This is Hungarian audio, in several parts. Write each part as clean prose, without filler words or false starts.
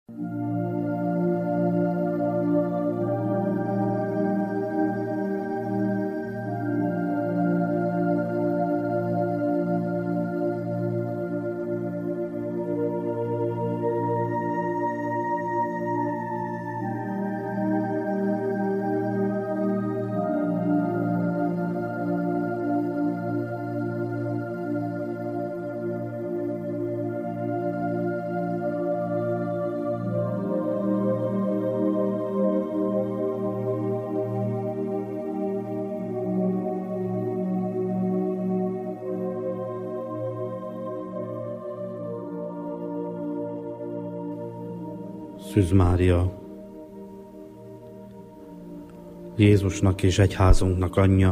Szűz Mária, Jézusnak és egyházunknak anyja,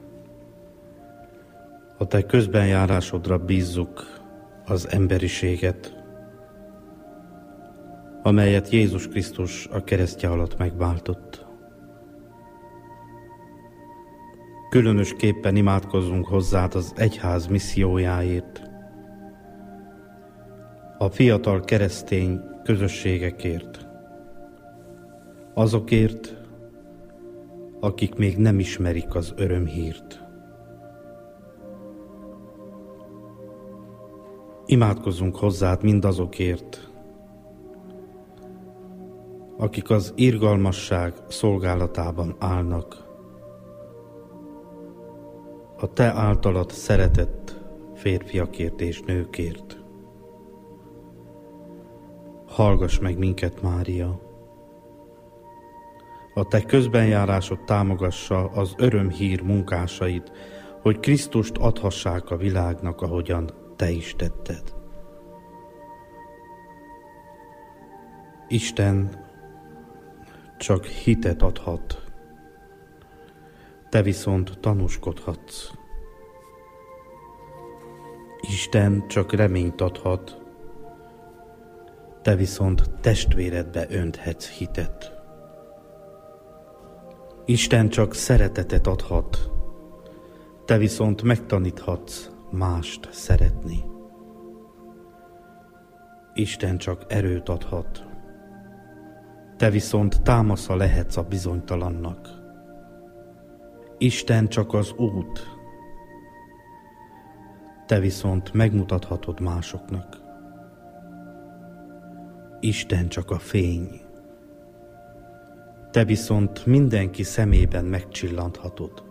a te közbenjárásodra bízzuk az emberiséget, amelyet Jézus Krisztus a keresztje alatt megváltott. Különösképpen imádkozzunk hozzád az egyház missziójáért, a fiatal keresztény közösségekért, azokért, akik még nem ismerik az örömhírt. Imádkozzunk hozzád mindazokért, akik az irgalmasság szolgálatában állnak, a te általad szeretett férfiakért és nőkért. Hallgass meg minket, Mária! A te közbenjárásod támogassa az örömhír munkásait, hogy Krisztust adhassák a világnak, ahogyan te is tetted. Isten csak hitet adhat, te viszont tanúskodhatsz. Isten csak reményt adhat, te viszont testvéredbe önthetsz hitet. Isten csak szeretetet adhat, te viszont megtaníthatsz mást szeretni. Isten csak erőt adhat, te viszont támasza lehetsz a bizonytalannak. Isten csak az út, te viszont megmutathatod másoknak. Isten csak a fény, te viszont mindenki szemében megcsillanthatod.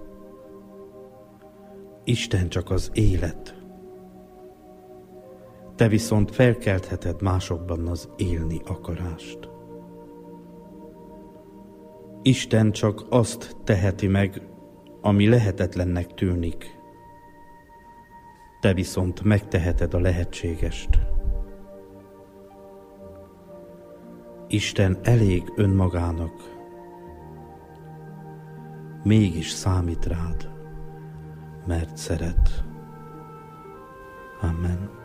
Isten csak az élet, te viszont felkeltheted másokban az élni akarást. Isten csak azt teheti meg, ami lehetetlennek tűnik, te viszont megteheted a lehetségest. Isten elég önmagának, mégis számít rád, mert szeret. Amen.